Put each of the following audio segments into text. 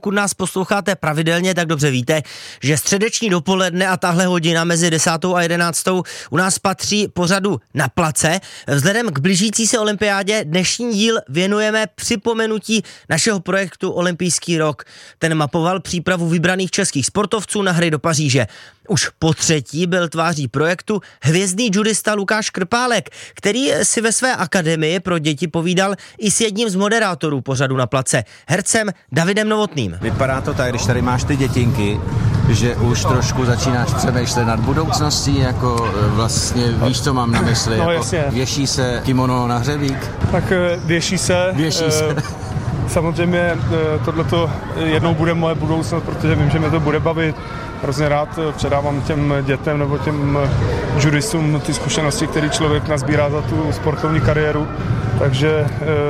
Pokud nás posloucháte pravidelně, tak dobře víte, že středeční dopoledne a tahle hodina mezi 10. a 11. u nás patří pořadu Na place. Vzhledem k blížící se olympiádě dnešní díl věnujeme připomenutí našeho projektu Olympijský rok. Ten mapoval přípravu vybraných českých sportovců na hry do Paříže. Už po třetí byl tváří projektu hvězdný judista Lukáš Krpálek, který si ve své akademii pro děti povídal i s jedním z moderátorů pořadu Na place, hercem Davidem Novotným. Vypadá to tak, když tady máš ty dětinky, že už trošku začínáš přemýšlet nad budoucností, jako vlastně víš, co mám na mysli, No, jako věší se kimono na hřebík? Tak věší se. Samozřejmě tohleto jednou bude moje budoucnost, protože vím, že mě to bude bavit. Hrozně rád předávám těm dětem nebo těm judistům ty zkušenosti, které člověk nazbírá za tu sportovní kariéru. Takže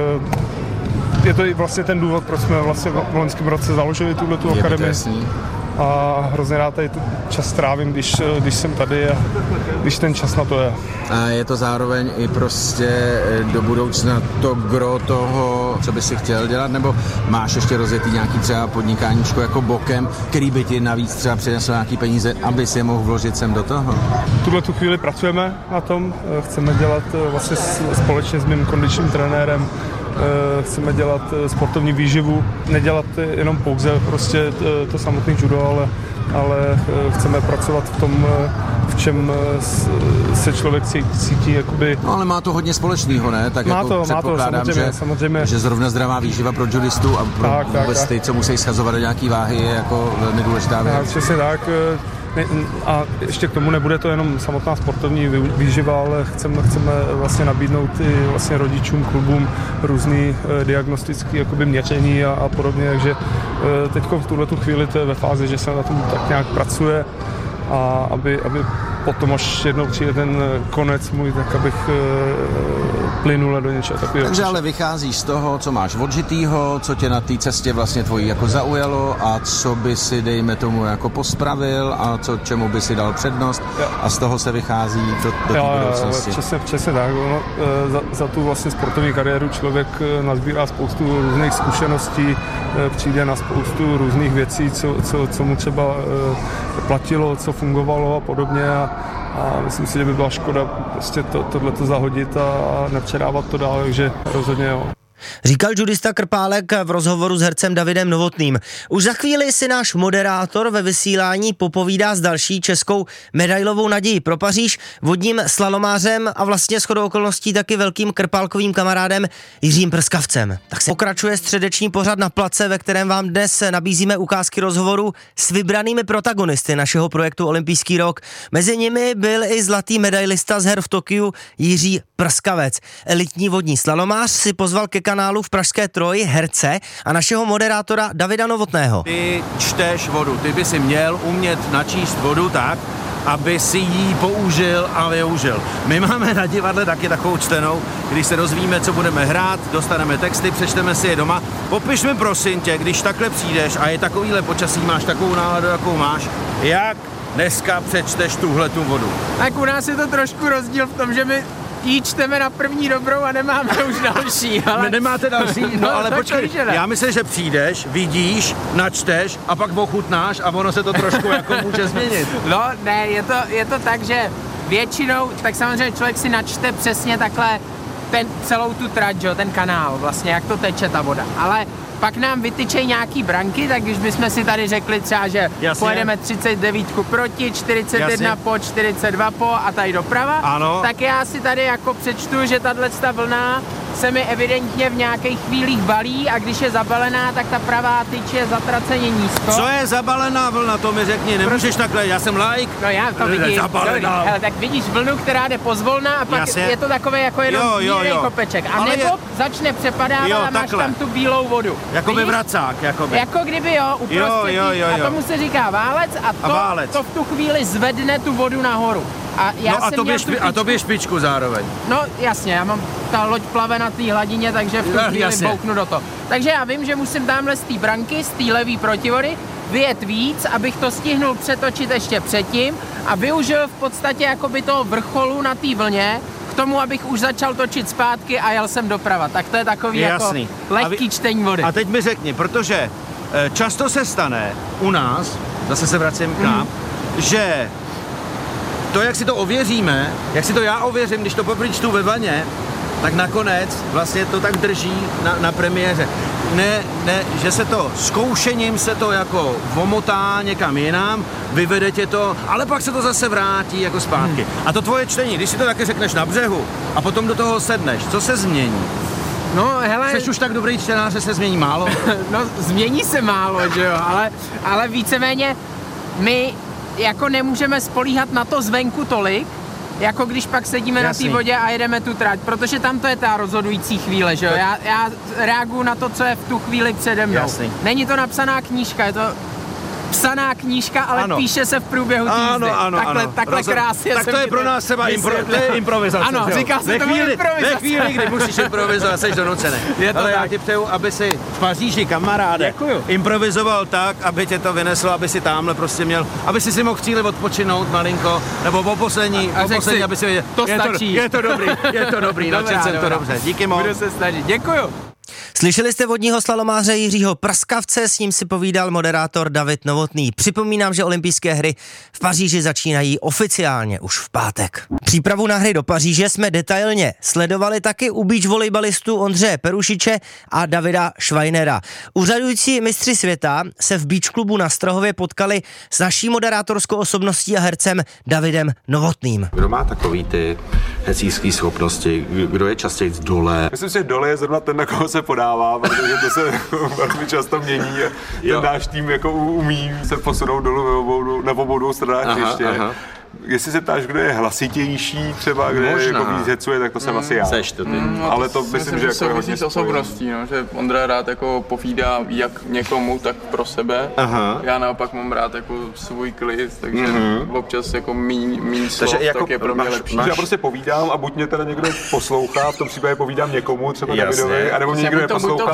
je to i vlastně ten důvod, proč jsme vlastně v loňském roce založili tuhletu akademii. A hrozně rád tady tu čas trávím, když jsem tady a když ten čas na to je. A je to zároveň i prostě do budoucna to gro toho, co by si chtěl dělat, nebo máš ještě rozjetý nějaký třeba podnikáníčko jako bokem, který by ti navíc třeba přinesl nějaký peníze, aby si je mohl vložit sem do toho? V tuhletu chvíli pracujeme na tom, chceme dělat vlastně společně s mým kondičním trenérem, chceme dělat sportovní výživu, nedělat jenom pouze prostě to samotné judo, ale chceme pracovat v tom, v čem se člověk cítí jakoby... No ale má to hodně společného, ne? Tak má jako to, předpokládám, samozřejmě. Že zrovna zdravá výživa pro judistu a pro vůbec ty, co musí schazovat do nějaký váhy, je jako velmi důležitá věc. Přesně tak. A ještě k tomu nebude to jenom samotná sportovní výživa, ale chceme vlastně nabídnout i vlastně rodičům, klubům různý diagnostický jakoby měření a podobně, takže teď v tuhletu chvíli to je ve fázi, že se na tom tak nějak pracuje a aby potom, až jednou přijde ten konec můj, tak abych plynule do něčeho takového. Takže ale vycházíš z toho, co máš odžitýho, co tě na té cestě vlastně tvojí jako zaujalo a co by si, dejme tomu, jako pospravil a čemu by si dal přednost a z toho se vychází do té budoucnosti. Přesně tak. Za tu vlastně sportovní kariéru člověk nazbírá spoustu různých zkušeností, přijde na spoustu různých věcí, co mu třeba platilo, co fungovalo a podobně a myslím si, že by byla škoda prostě tohleto zahodit a nepředávat to dál, takže rozhodně jo. Říkal judista Krpálek v rozhovoru s hercem Davidem Novotným. Už za chvíli si náš moderátor ve vysílání popovídá s další českou medailovou nadějí pro Paříž, vodním slalomářem a vlastně shodou okolností taky velkým krpálkovým kamarádem Jiřím Prskavcem. Tak se pokračuje středeční pořad Na place, ve kterém vám dnes nabízíme ukázky rozhovorů s vybranými protagonisty našeho projektu Olympijský rok. Mezi nimi byl i zlatý medailista z her v Tokiu Jiří Prskavec. Elitní vodní slalomář si pozval ke kanálu v pražské Troji herce a našeho moderátora Davida Novotného. Ty čteš vodu, ty by si měl umět načíst vodu tak, aby si ji použil a využil. My máme na divadle taky takovou čtenou, když se dozvíme, co budeme hrát, dostaneme texty, přečteme si je doma. Popiš mi prosím tě, když takhle přijdeš a je takovýhle počasí, máš takovou náladu, jakou máš, jak dneska přečteš tuhletu vodu. Tak u nás je to trošku rozdíl v tom, že my ji čteme na první dobrou a nemáme už další. Ale... Nemáte další? No ale počkej, ne. já myslím, že přijdeš, vidíš, načteš a pak ochutnáš a ono se to trošku jako může změnit. No ne, je to tak, že většinou, tak samozřejmě člověk si načte přesně takhle celou tu trať, ten kanál, vlastně jak to teče ta voda. Ale pak nám vytyčejí nějaký branky, tak když bychom si tady řekli třeba, že pojedeme 39 proti, 41 po, 42 po a tady doprava, ano. Tak já si tady jako přečtu, že tato vlna se mi evidentně v nějakých chvílích balí a když je zabalená, tak ta pravá tyč je zatraceně nízko. Co je zabalená vlna, to mi řekni, nemůžeš takhle, já jsem like. No já to vidím, hele, tak vidíš vlnu, která jde pozvolna a pak je to takové jako jenom bílej kopeček. A nebo začne přepadávat a máš tam tu bílou vodu. Jakoby vracák, jakoby. Jako kdyby uprostřed a tomu se říká válec a to v tu chvíli zvedne tu vodu nahoru. A to běž špičku zároveň. No jasně, já mám ta loď plave na té hladině, takže v tu chvíli bouknu do toho. Takže já vím, že musím tamhle z té branky, z té levý protivody, vyjet víc, abych to stihnul přetočit ještě předtím a využil v podstatě jakoby toho vrcholu na té vlně k tomu, abych už začal točit zpátky a jel jsem doprava. Tak to je takový jako lehký čtení vody. A teď mi řekni, protože často se stane u nás, zase se vracím k nám, že to, jak si to ověříme, jak si to já ověřím, když to poprvé čtu ve vaně, tak nakonec vlastně to tak drží na premiéře. Ne, že se to zkoušením se to jako vomotá někam jinam, vyvede tě to, ale pak se to zase vrátí jako zpátky. A to tvoje čtení, když si to taky řekneš na břehu a potom do toho sedneš, co se změní? No hele... Jsi už tak dobrý čtenář, že se změní málo? No změní se málo, že jo, ale víceméně my jako nemůžeme spolíhat na to zvenku tolik, jako když pak sedíme na té vodě a jedeme tu trať, protože tam to je ta rozhodující chvíle, že jo? Já reaguju na to, co je v tu chvíli přede mnou. Jasný. Není to napsaná knížka, je to psaná knížka, ale píše se v průběhu té jízdy. Takhle krásně. Tak to je pro nás třeba improvizace. Ano, říká se tomu improvizace. Ve chvíli, kdy musíš improvizovat, jsi donucený. Ale já ti přeju, aby si v Paříži, kamaráde, improvizoval tak, aby tě to vyneslo, aby si tamhle prostě měl, aby si mohl chvíli odpočinout malinko, nebo po poslední, aby si věděl, to stačí. Je to dobrý, načet jsem to dobře. Díky moc. Budu se snažit, děkuju. Slyšeli jste vodního slalomáře Jiřího Prskavce, s ním si povídal moderátor David Novotný. Připomínám, že olympijské hry v Paříži začínají oficiálně už v pátek. Přípravu na hry do Paříže jsme detailně sledovali taky u beach volejbalistů Ondřeje Perušiče a Davida Švajnera. Úřadující mistři světa se v beach klubu na Strahově potkali s naší moderátorskou osobností a hercem Davidem Novotným. Kdo má takový ty hecířský schopnosti, kdo je častěji dole? Myslím si, že dole je zrovna ten, na koho se podává, protože to se velmi často mění a ten náš tým jako umí se posunout dolů na obou dvou stranách ještě. Aha. Jestli se ptáš, kdo je hlasitější třeba, kde jako víc hecuje, tak to jsem asi já. Seš to ty. Ale to myslím, že jako hodně s osobností, no, že Ondra rád jako povídá jak někomu, tak pro sebe. Aha. Já naopak mám rád jako svůj klid, takže občas jako míň slov, jako tak je pro mě lepší. Já prostě povídám a buď mě teda někdo poslouchá, v tom případě povídám někomu, třeba Davidovi, anebo mě někdo neposlouchá.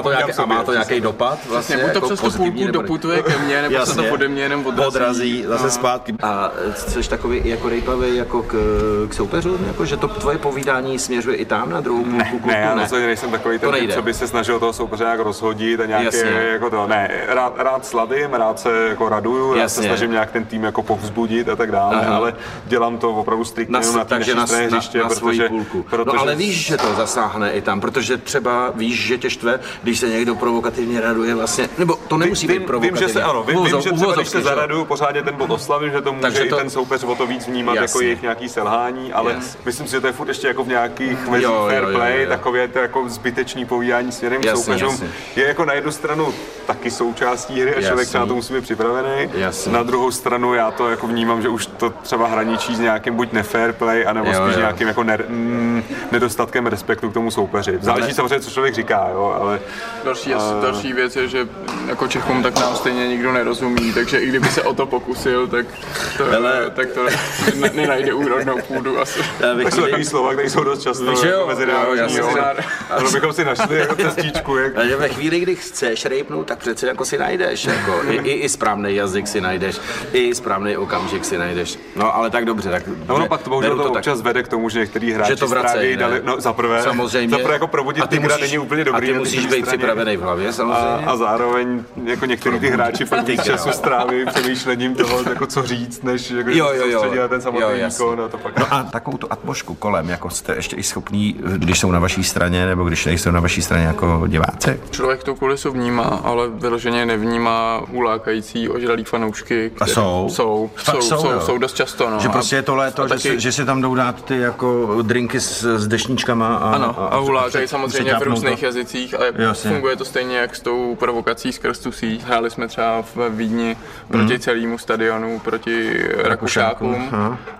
A má to nějaký dopad? Vlastně, buď to přes tu půlku doputuje ke mně, nebo se to ode mě jenom odrazí. Zase zpátky. A jsi takový jako rejpavý jako k soupeřům, jako že to tvoje povídání směřuje i tam na druhou půlku? Ne, já rozhodně nejsem takový ten, co by se snažil toho soupeře nějak rozhodit a nějaké jako to, ne, rád sladím, rád se jako raduju, rád se snažím nějak ten tým jako povzbudit a tak dále, ale dělám to opravdu striktně na té naší hřiště, protože no ale víš, že to zasáhne i tam, protože třeba víš, že tě štve, když se někdo provokativně raduje vlastně, nebo to nemusí být provokativně. Vím, že třeba když se zaraduju, pořádně ten bod oslavím, že to může i ten soupeř o to víc vnímat jako jejich nějaký selhání, ale myslím si, že to je furt ještě jako v nějakých mezích fair play, takové to jako zbytečný povídání směrem k soupeřům. Je jako na jednu stranu taky součástí hry a člověk se na to musí být připravený. Na druhou stranu já to jako vnímám, že už to třeba hraničí s nějakým buď nefair play, anebo spíš nějakým jako nedostatkem respektu k tomu soupeři. Záleží samozřejmě, co člověk říká, jo, ale další věc je, že jako Čechům tak nám stejně nikdo nerozumí, takže i kdyby se o to pokusil, tak to nenajde úrodnou půdu asi. Tak jsou takový slova, které jsou dost často mezinárodní, ale bychom si našli jako cestičku. Ale ve chvíli, kdy chceš rejpnout, tak přece jako si najdeš, jako i správný jazyk si najdeš, i správný okamžik si najdeš. No ale tak dobře, tak no pak to bohužel to občas vede k tomu, že některý hráči stráví, no zaprvé jako probudit tygra není úplně dobrý. A ty musíš být připravený v hlavě samozřejmě. A zároveň jako některý ty hráči pak víc času stráví přemýšlením toho, jako co říct, než jako soustředit na ten samotný výkon. No a takovou tu atmosféru kolem, jako jste ještě i schopní, když jsou na vaší straně, nebo když nejsou na vaší straně jako diváci? Člověk tu kulisu vnímá, ale vyloženě nevnímá ulákající ožralý fanoušky. A jsou dost často. No. Že prostě je to léto, že si tam jdou dát ty jako drinky s dešníčkama a ulákají samozřejmě v různých jazycích, ale funguje to stejně jak s tou provokací skrz tu síť. Hráli jsme třeba v Vídni proti celému stadionu, proti Rakušákům.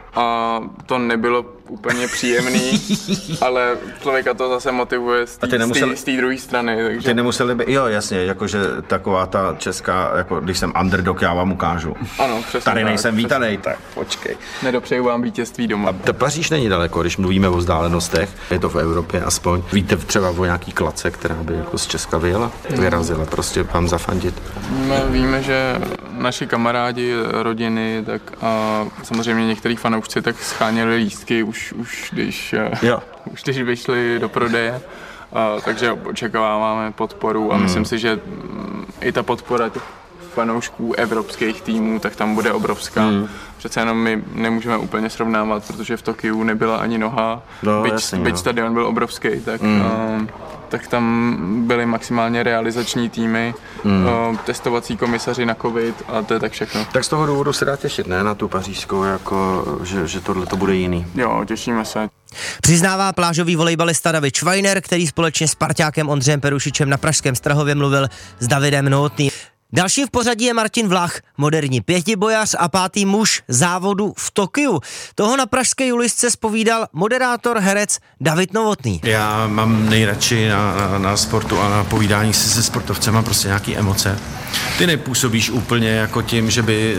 A to úplně příjemný, ale člověka to zase motivuje z té druhé strany. Takže... Ty nemuseli by, jo jasně, jakože taková ta česká, jako když jsem underdog, já vám ukážu. Ano, přesně. Tady nejsem vítanej, tak počkej. Nedopřeju vám vítězství doma. A Paříž není daleko, když mluvíme o vzdálenostech, je to v Evropě aspoň. Víte třeba o nějaký klace, která by jako z Česka vyrazila, prostě vám zafandit? Víme, že naši kamarádi, rodiny, tak a samozřejmě některý fanoušci tak scháněli lístky už když vyšli do prodeje. takže očekáváme podporu a myslím si, že i ta podpora těch fanoušků evropských týmů, tak tam bude obrovská. Přece jenom my nemůžeme úplně srovnávat, protože v Tokiu nebyla ani noha, byť stadion byl obrovský, tak tam byly maximálně realizační týmy, testovací komisaři na covid a to je tak všechno. Tak z toho důvodu se dá těšit, ne, na tu pařížskou, jako, že tohle to bude jiný. Jo, těšíme se. Přiznává plážový volejbalista David Schweiner, který společně s parťákem Ondřejem Perušičem na pražském Strahově mluvil s Davidem Novotným. Další v pořadí je Martin Vlach, moderní pětibojař a 5. muž závodu v Tokiu. Toho na pražské Julisce zpovídal moderátor, herec David Novotný. Já mám nejradši na sportu a na povídání si se sportovcema prostě nějaký emoce. Ty nepůsobíš úplně jako tím, že by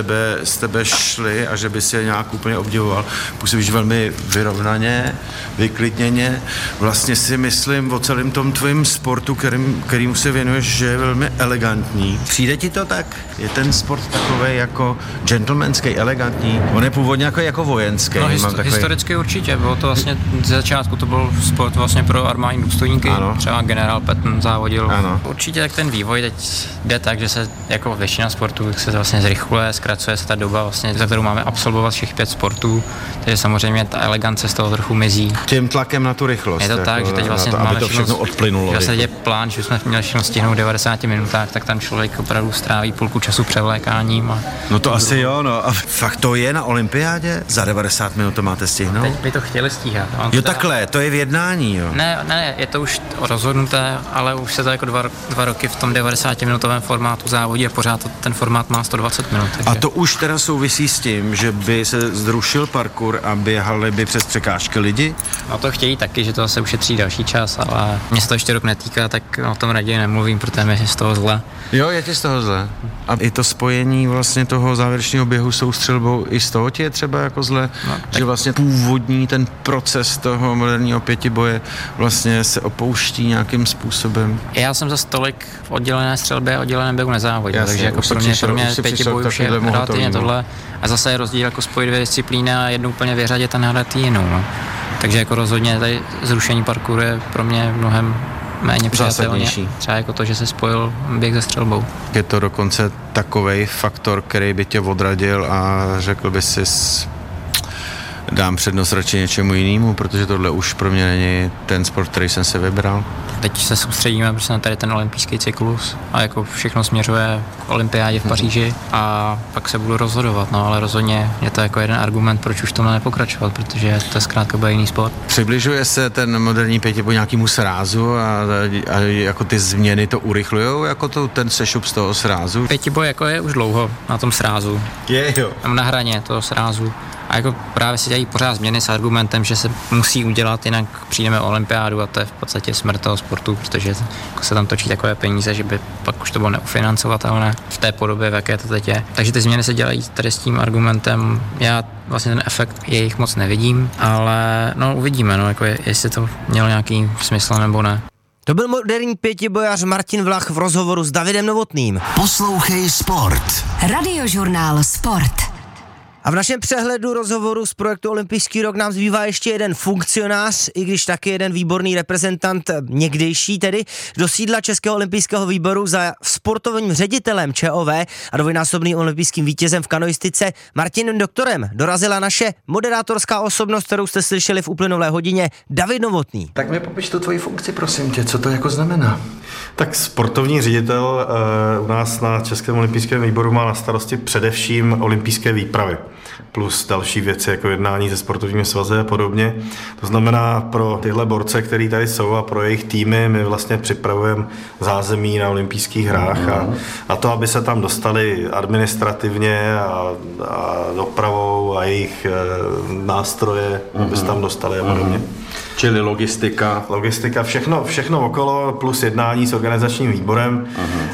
z tebe šli a že by si je nějak úplně obdivoval. Působíš velmi vyrovnaně, vyklidněně. Vlastně si myslím o celém tom tvým sportu, kterýmu se věnuješ, že je velmi elegantní. Přijde ti to tak? Je ten sport takovej jako gentlemanský, elegantní? On je původně jako vojenský. No historicky určitě, bylo to vlastně z začátku, to byl sport vlastně pro armádní důstojníky, třeba generál Patton závodil. Ano. Určitě tak ten vývoj teď jde tak, že se jako většina sportů se vlastně zrychluje, zkracuje se ta doba, vlastně, za kterou máme absolvovat všech 5 sportů, takže samozřejmě ta elegance z toho trochu mizí. Tím tlakem na tu rychlost. Je to tak, že teď vlastně to, máme všechno odplynulo. Že vlastně je plán, že jsme měli všechno stihnout v 90 minutách, tak tam člověk opravdu stráví půlku času převlékáním. No to asi jo, no a fakt to je na olympiádě? Za 90 minut to máte stihnout? Teď by to chtěli stíhat. Jo takhle, to je v jednání, jo? Ne, je to už rozhodnuté, ale už se to jako dva roky v tom 90-minutovém formátu závodí a pořád ten formát má 120 minut. Takže... A to už teda souvisí s tím, že by se zrušil parkour a běhali by přes překážky lidi? No to chtějí taky, že to zase ušetří další čas, ale mě se to ještě rok netýká, tak o tom raději nemluvím, protože mi je z toho zle. Jo, je ti z toho zle. A i to spojení vlastně toho závěrečného běhu s tou střelbou, i z toho ti je třeba jako zle, že vlastně původní ten proces toho moderního pětiboje vlastně se opouští nějakým způsobem. Já jsem za tolik v oddělené střelbě a odděleném běhu nezávodil, takže jako pro mě pětiboj už je relativně tohle. A zase je rozdíl jako spojit 2 disciplíny a jednu úplně vyřadit a nahradit jinou. No. Takže jako rozhodně tady zrušení parkouru je pro mě mnohem méně přijatelně. Třeba jako to, že se spojil běh se střelbou. Je to dokonce takovej faktor, který by tě odradil a řekl by si, dám přednost radši něčemu jinému, protože tohle už pro mě není ten sport, který jsem se vybral. Teď se soustředíme prostě na tady ten olympijský cyklus a jako všechno směřuje k olympiádě v Paříži a pak se budu rozhodovat, no ale rozhodně je to jako jeden argument, proč už tohle nepokračovat, protože to je zkrátka byl jiný sport. Přibližuje se ten moderní pětiboj nějakému srázu a jako ty změny to urychlujou, jako ten sešup z toho srázu? Pětiboj jako je už dlouho na tom srázu. Jo. Na hraně toho srázu. A jako právě se dělají pořád změny s argumentem, že se musí udělat, jinak přijdeme o olympiádu a to je v podstatě smrt toho sportu, protože jako se tam točí takové peníze, že by pak už to bylo neufinancovatelné v té podobě, v jaké to teď je. Takže ty změny se dělají tady s tím argumentem. Já vlastně ten efekt jejich moc nevidím, ale no uvidíme, no, jako jestli to mělo nějaký smysl nebo ne. To byl moderní pětibojař Martin Vlach v rozhovoru s Davidem Novotným. Poslouchej Sport. Radiožurnál Sport. A v našem přehledu rozhovoru z projektu Olympijský rok nám zbývá ještě jeden funkcionář, i když taky jeden výborný reprezentant, někdejší tedy, do sídla Českého olympijského výboru za sportovním ředitelem ČOV a dvojnásobným olympijským vítězem v kanoistice Martinem Doktorem dorazila naše moderátorská osobnost, kterou jste slyšeli v uplynulé hodině, David Novotný. Tak mi popiš tu tvoji funkci, prosím tě, co to jako znamená? Tak sportovní ředitel u nás na Českém olympijském výboru má na starosti především olympijské výpravy. Plus další věci jako jednání se sportovními svazy a podobně. To znamená pro tyhle borce, který tady jsou a pro jejich týmy, my vlastně připravujeme zázemí na olympijských hrách a to, aby se tam dostali administrativně a dopravou a jejich nástroje, aby se tam dostali a podobně. Čili logistika, všechno okolo, plus jednání s organizačním výborem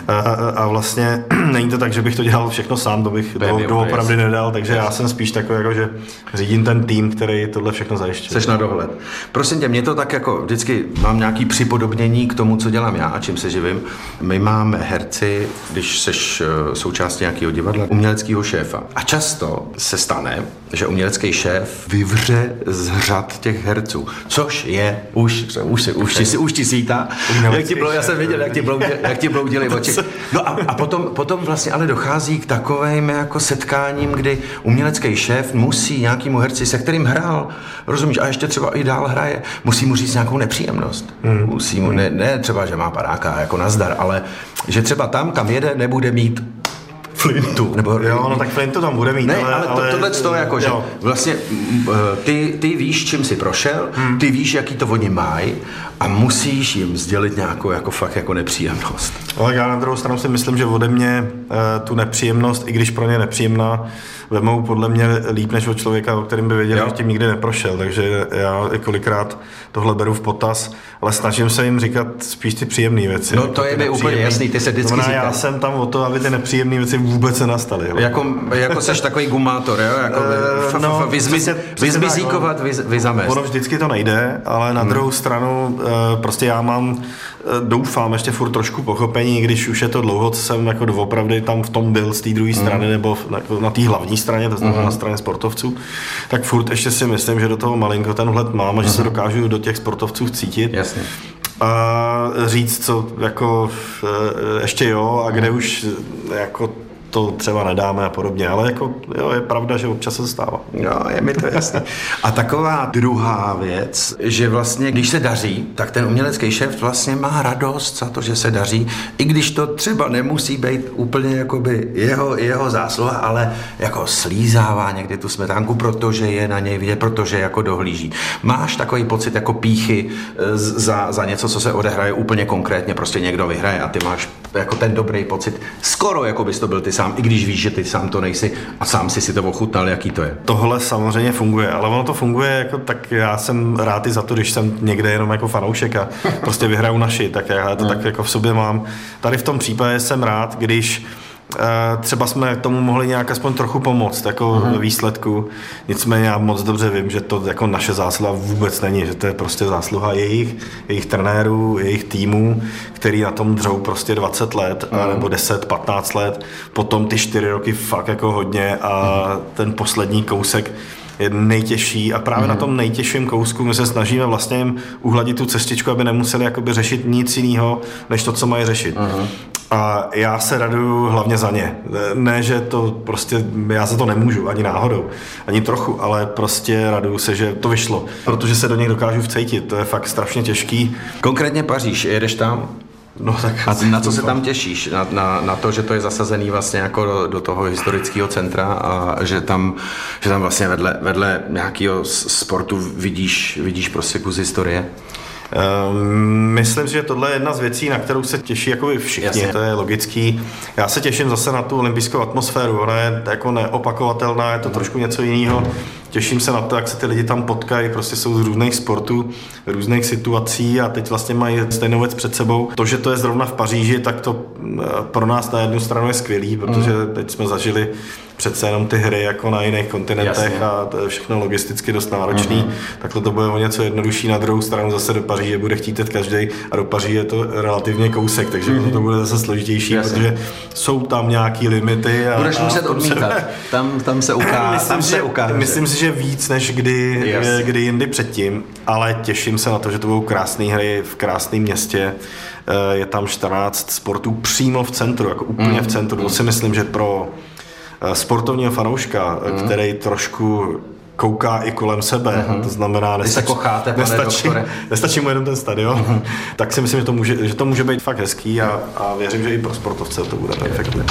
a vlastně není to tak, že bych to dělal všechno sám, to bych doopravdy nedal, takže já jsem spíš takový, jako, že řídím ten tým, který tohle všechno zajišťuje. Seš na dohled. Prosím tě, mě to tak jako vždycky mám nějaký připodobnění k tomu, co dělám já a čím se živím. My máme herci, když seš součástí nějakého divadla, uměleckého šéfa. A často se stane, že umělecký šéf vyvře z řad těch herců, což je už ti svítá, jak ti bylo, já jsem viděl, jak ti bloudily oči. No a potom vlastně ale dochází k takovým jako setkáním, kdy umělecký šéf musí nějakému herci, se kterým hrál, rozumíš, a ještě třeba i dál hraje, musí mu říct nějakou nepříjemnost. Musí mu, ne třeba, že má padáka jako nazdar, ale že třeba tam, kam jede, nebude mít flintu. Nebo, jo, no tak flintu tam bude mít, ne, ale tohle to jako, že vlastně ty víš, čím jsi prošel, ty víš, jaký to oni mají a musíš jim sdělit nějakou jako fakt jako nepříjemnost. Ale já na druhou stranu si myslím, že ode mě tu nepříjemnost, i když pro ně nepříjemná, vemou podle mě líp než od člověka, o kterým by věděl, že tím nikdy neprošel, takže já kolikrát tohle beru v potaz, ale snažím se jim říkat spíš ty příjemné věci. No to je mi úplně jasný, ty se vždycky říká. Já jsem tam o to, aby ty nepříjemné věci vůbec se nastaly. Jako seš takový gumátor, jo? Jako vyzmizíkovat, vyzamést. Ono vždycky to nejde, ale na druhou stranu prostě já mám, doufám, ještě furt trošku pochopení, když už je to dlouho, co jsem jako doopravdy tam v tom byl z té druhé strany nebo na té hlavní straně, to znamená na straně sportovců, tak furt ještě si myslím, že do toho malinko ten vhled mám a že se dokážu do těch sportovců cítit. Jasně. A říct, co jako ještě jo a kde už jako to třeba nedáme a podobně, ale jako jo, je pravda, že občas se stává. Jo, je mi to jasné. A taková druhá věc, že vlastně, když se daří, tak ten umělecký šéf vlastně má radost za to, že se daří, i když to třeba nemusí být úplně jakoby jeho zásluha, ale jako slízává někdy tu smetánku, protože je na něj vidět, protože jako dohlíží. Máš takový pocit jako pýchy za něco, co se odehraje úplně konkrétně, prostě někdo vyhraje a ty máš jako ten dobrý pocit, skoro jako bys to byl ty sám, i když víš, že ty sám to nejsi a sám si to ochutnal, jaký to je. Tohle samozřejmě funguje, ale ono to funguje jako tak, já jsem rád i za to, když jsem někde jenom jako fanoušek a prostě vyhraju naši, tak já to tak jako v sobě mám. Tady v tom případě jsem rád, když třeba jsme tomu mohli nějak aspoň trochu pomoct jako ve výsledku. Nicméně já moc dobře vím, že to jako naše zásluha vůbec není, že to je prostě zásluha jejich trenérů, jejich týmů, který na tom dřou prostě 20 let, nebo 10, 15 let, potom ty 4 roky fakt jako hodně a ten poslední kousek je nejtěžší a právě na tom nejtěžším kousku my se snažíme vlastně jim uhladit tu cestičku, aby nemuseli jakoby řešit nic jiného, než to, co mají řešit. A já se raduju hlavně za ně. Ne, že to prostě, já za to nemůžu, ani náhodou, ani trochu, ale prostě raduju se, že to vyšlo, protože se do něj dokážu vcítit, to je fakt strašně těžký. Konkrétně Paříž, jedeš tam? No, tak a na co se tam těšíš? Na to, že to je zasazený vlastně jako do toho historického centra a že tam vlastně vedle nějakého sportu vidíš prostě kus historie? Myslím si, že tohle je jedna z věcí, na kterou se těší jakoby všichni, jasně. To je logický. Já se těším zase na tu olympijskou atmosféru, ona je jako neopakovatelná, je to trošku něco jiného. Těším se na to, jak se ty lidi tam potkají, prostě jsou z různých sportů, různých situací a teď vlastně mají stejnou věc před sebou. To, že to je zrovna v Paříži, tak to pro nás na jednu stranu je skvělý, protože teď jsme zažili přece jenom ty hry jako na jiných kontinentech. Jasně. A to je všechno logisticky dost náročný. Takhle to bude o něco jednodušší, na druhou stranu zase do Paříže bude chtít jít každý a do Paříže je to relativně kousek, takže to bude zase složitější, protože jsou tam nějaký limity. Budeš muset odmítat, tam se ukáže. Myslím si, že víc než kdy jindy předtím, ale těším se na to, že to budou krásné hry v krásném městě. Je tam 14 sportů přímo v centru, jako úplně v centru. To si myslím, že pro sportovního fanouška, který trošku kouká i kolem sebe, to znamená, nestačí mu jenom ten stadion, tak si myslím, že to může být fakt hezký a věřím, že i pro sportovce to bude perfektní.